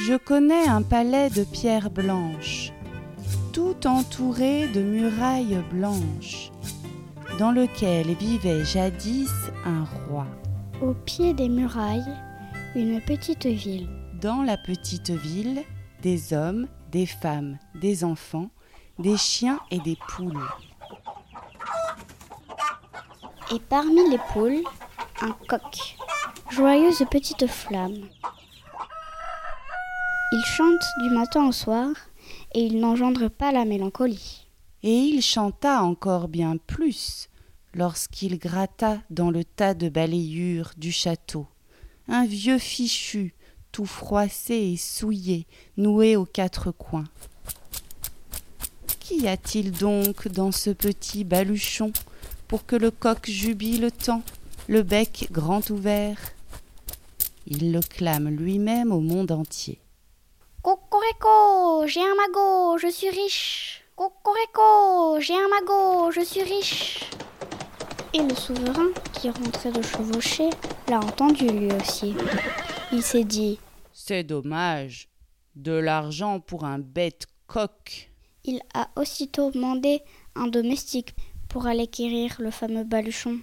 Je connais un palais de pierre blanche, tout entouré de murailles blanches, dans lequel vivait jadis un roi. Au pied des murailles, une petite ville. Dans la petite ville, des hommes, des femmes, des enfants, des chiens et des poules. Et parmi les poules, un coq, joyeuse petite flamme. Il chante du matin au soir et il n'engendre pas la mélancolie. Et il chanta encore bien plus lorsqu'il gratta dans le tas de balayures du château un vieux fichu tout froissé et souillé, noué aux quatre coins. Qu'y a-t-il donc dans ce petit baluchon pour que le coq jubile tant, le bec grand ouvert? Il le clame lui-même au monde entier. Cocorico, j'ai un magot, je suis riche. Cocorico, j'ai un magot, je suis riche. Et le souverain, qui rentrait de chevaucher, l'a entendu lui aussi. Il s'est dit « C'est dommage, de l'argent pour un bête coq. » Il a aussitôt demandé un domestique pour aller quérir le fameux baluchon.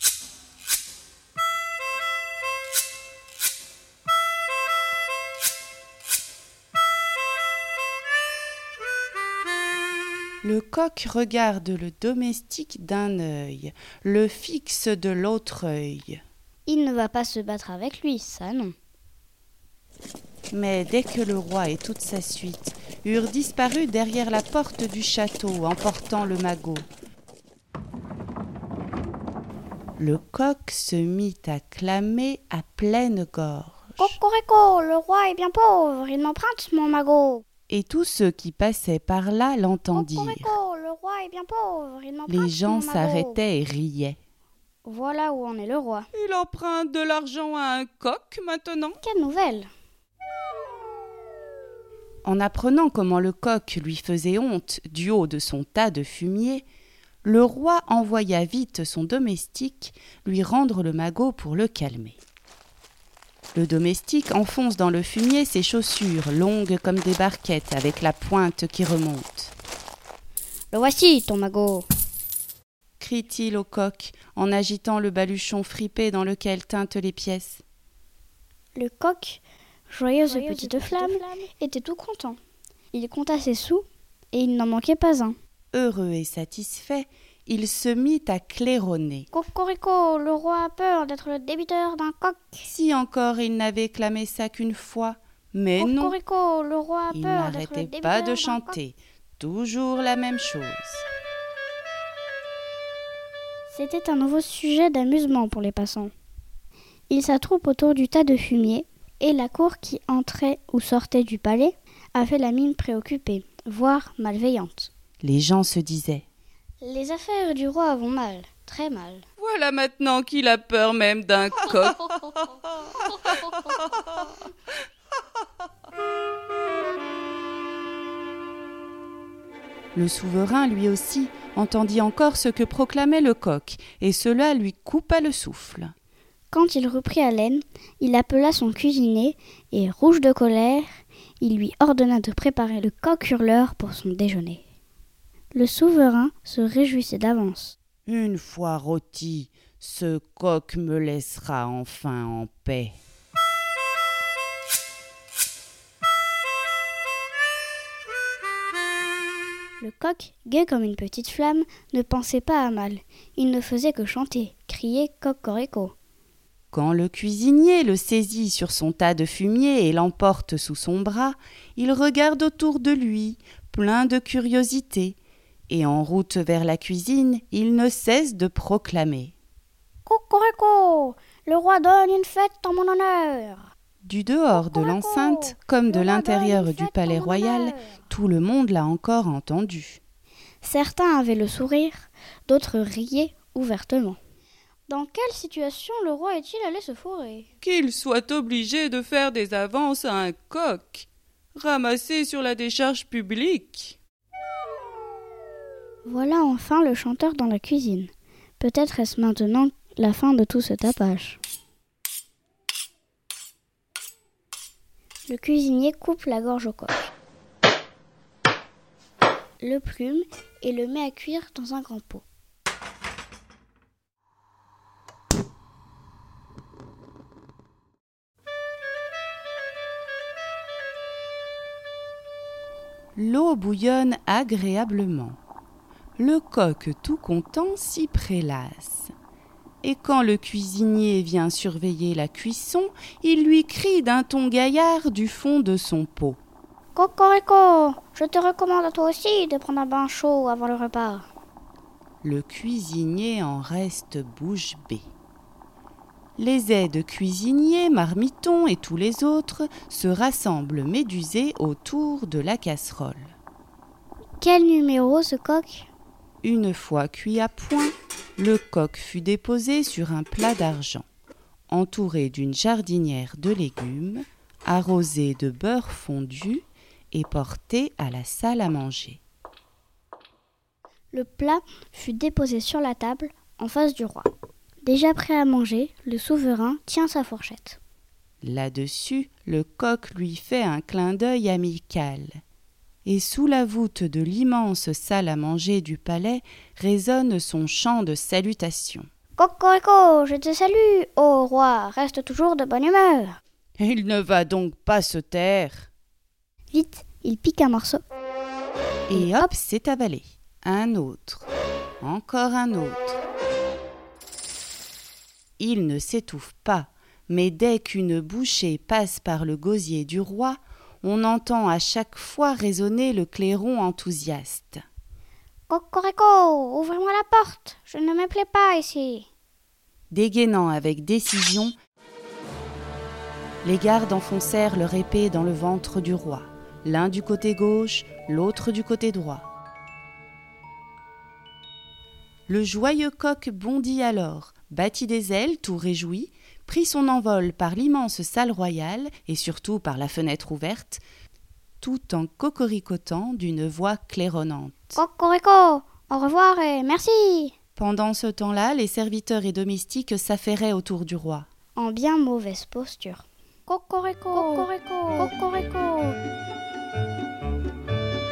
Le coq regarde le domestique d'un œil, le fixe de l'autre œil. Il ne va pas se battre avec lui, ça non. Mais dès que le roi et toute sa suite eurent disparu derrière la porte du château, emportant le magot, le coq se mit à clamer à pleine gorge. « Cocorico, le roi est bien pauvre, il m'emprunte mon magot. » Et tous ceux qui passaient par là l'entendirent. Cocorico, le roi est bien pauvre, il m'emprunte Les gens mon magot. s'arrêtaient et riaient. Voilà où en est le roi. Il emprunte de l'argent à un coq maintenant. Quelle nouvelle! En apprenant comment le coq lui faisait honte du haut de son tas de fumier, le roi envoya vite son domestique lui rendre le magot pour le calmer. Le domestique enfonce dans le fumier ses chaussures, longues comme des barquettes, avec la pointe qui remonte. « Le voici, ton magot !» crie-t-il au coq en agitant le baluchon fripé dans lequel tintent les pièces. Le coq, joyeuse petite flamme, était tout content. Il compta ses sous et il n'en manquait pas un. Heureux et satisfait, il se mit à claironner. Cocorico, le roi a peur d'être le débiteur d'un coq. Si encore il n'avait clamé ça qu'une fois, mais non, Cocorico, le roi a il peur d'être le n'arrêtait débiteur pas de d'un chanter, toujours la même chose. C'était un nouveau sujet d'amusement pour les passants. Ils s'attroupent autour du tas de fumier et la cour qui entrait ou sortait du palais a fait la mine préoccupée, voire malveillante. Les gens se disaient « Les affaires du roi vont mal, très mal. » Voilà maintenant qu'il a peur même d'un coq. Le souverain, lui aussi, entendit encore ce que proclamait le coq, et cela lui coupa le souffle. Quand il reprit haleine, il appela son cuisinier et, rouge de colère, il lui ordonna de préparer le coq hurleur pour son déjeuner. Le souverain se réjouissait d'avance. Une fois rôti, ce coq me laissera enfin en paix. Le coq, gai comme une petite flamme, ne pensait pas à mal. Il ne faisait que chanter, crier cocorico. Quand le cuisinier le saisit sur son tas de fumier et l'emporte sous son bras, il regarde autour de lui, plein de curiosité, et en route vers la cuisine, il ne cesse de proclamer. Cocorico, le roi donne une fête en mon honneur. Du dehors de l'enceinte, comme de l'intérieur du palais royal, tout le monde l'a encore entendu. Certains avaient le sourire, d'autres riaient ouvertement. Dans quelle situation le roi est-il allé se fourrer? Qu'il soit obligé de faire des avances à un coq, ramassé sur la décharge publique. Voilà enfin le chanteur dans la cuisine. Peut-être est-ce maintenant la fin de tout ce tapage. Le cuisinier coupe la gorge au coq, le plume et le met à cuire dans un grand pot. L'eau bouillonne agréablement. Le coq, tout content, s'y prélasse. Et quand le cuisinier vient surveiller la cuisson, il lui crie d'un ton gaillard du fond de son pot. « Cocorico, je te recommande à toi aussi de prendre un bain chaud avant le repas. » Le cuisinier en reste bouche bée. Les aides cuisiniers, marmitons et tous les autres se rassemblent médusés autour de la casserole. Quel numéro ce coq ? Une fois cuit à point, le coq fut déposé sur un plat d'argent, entouré d'une jardinière de légumes, arrosé de beurre fondu et porté à la salle à manger. Le plat fut déposé sur la table en face du roi. Déjà prêt à manger, le souverain tient sa fourchette. Là-dessus, le coq lui fait un clin d'œil amical. Et sous la voûte de l'immense salle à manger du palais résonne son chant de salutation. « Cocorico, je te salue, ô roi, reste toujours de bonne humeur. » Il ne va donc pas se taire. Vite, il pique un morceau. Et hop, c'est avalé. Un autre. Encore un autre. Il ne s'étouffe pas, mais dès qu'une bouchée passe par le gosier du roi, on entend à chaque fois résonner le clairon enthousiaste. « Cocorico, ouvre-moi la porte, je ne me plais pas ici. » Dégainant avec décision, les gardes enfoncèrent leur épée dans le ventre du roi, l'un du côté gauche, l'autre du côté droit. Le joyeux coq bondit alors, battit des ailes tout réjoui, prit son envol par l'immense salle royale et surtout par la fenêtre ouverte, tout en cocoricotant d'une voix claironnante. « Cocorico, au revoir et merci !» Pendant ce temps-là, les serviteurs et domestiques s'affairaient autour du roi. En bien mauvaise posture. « Cocorico, cocorico, cocorico !»